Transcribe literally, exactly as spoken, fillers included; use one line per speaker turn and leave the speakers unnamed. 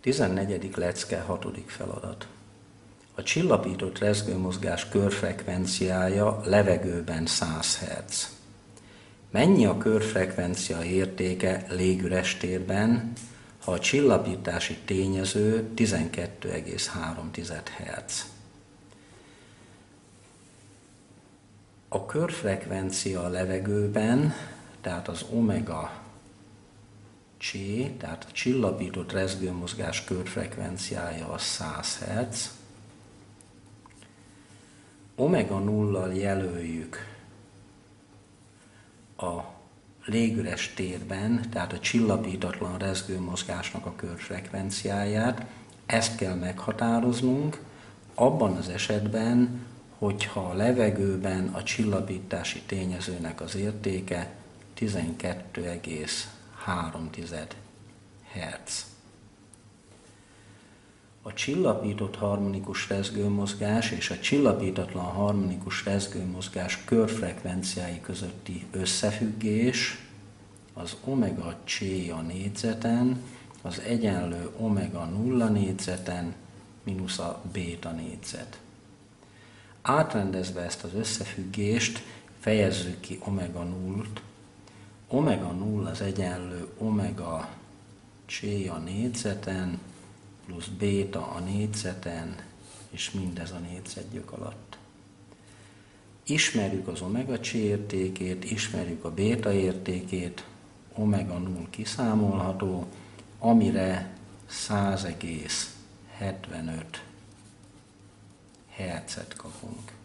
tizennegyedik lecke, hatodik feladat. A csillapított rezgőmozgás körfrekvenciája levegőben száz hertz. Mennyi a körfrekvencia értéke légüres térben, ha a csillapítási tényező tizenkettő egész három hertz? A körfrekvencia a levegőben, tehát az omega C, tehát a csillapított rezgőmozgás körfrekvenciája a száz hertz. Omega nullal jelöljük a légüres térben, tehát a csillapítatlan rezgőmozgásnak a körfrekvenciáját. Ezt kell meghatároznunk abban az esetben, hogyha a levegőben a csillapítási tényezőnek az értéke tizenkettő egész három hertz. A csillapított harmonikus rezgőmozgás és a csillapítatlan harmonikus rezgőmozgás körfrekvenciái közötti összefüggés az omega C a négyzeten, az egyenlő omega nulla négyzeten mínusz a béta négyzet. Átrendezve ezt az összefüggést, fejezzük ki omega nullt. Omega null az egyenlő omega C a négyzeten, plusz béta a négyzeten, és mindez a négyzetgyök alatt. Ismerjük az omega C értékét, ismerjük a béta értékét, omega null kiszámolható, amire száz egész hetvenöt hertzet kapunk.